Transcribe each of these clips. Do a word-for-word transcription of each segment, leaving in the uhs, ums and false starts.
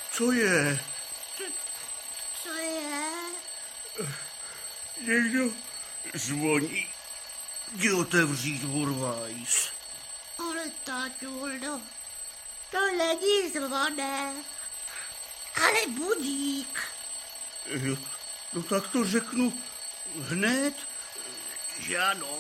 Co je? Co, co je? Někdo zvoní. Jdi otevřít, Hurvajs. Ale táťuldo, to není zvonek, ale budík. Jo, no tak to řeknu hned, že ano.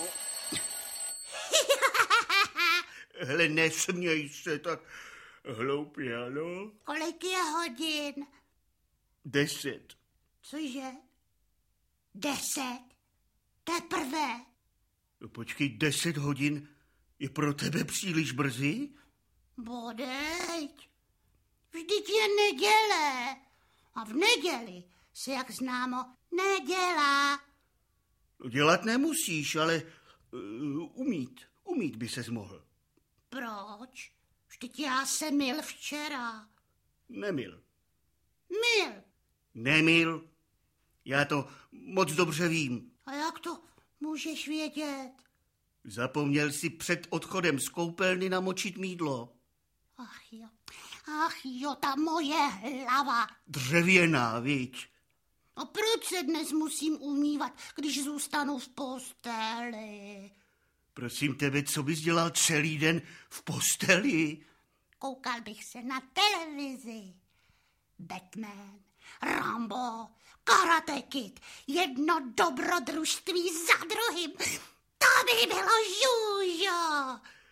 Hele, nesměj se tak hloupě, ano? Kolik je hodin? Deset. Cože? Deset? Teprve? No počkej, deset hodin je pro tebe příliš brzy? Bodeď, vždyť je neděle. A v neděli se, jak známo, nedělá. No dělat nemusíš, ale uh, umít, umít by ses mohl. Proč? Vždyť já jsem mil včera. Nemil. Mil. Nemil. Já to moc dobře vím. A jak to můžeš vědět? Zapomněl si před odchodem z koupelny namočit mýdlo. Ach jo, ach jo, ta moje hlava. Dřevěná, viď? A proč se dnes musím umývat, když zůstanu v posteli? Prosím tebe, co bys dělal celý den v posteli? Koukal bych se na televizi. Batman, Rambo, Karate Kid, jedno dobrodružství za druhým. To by bylo žůžo.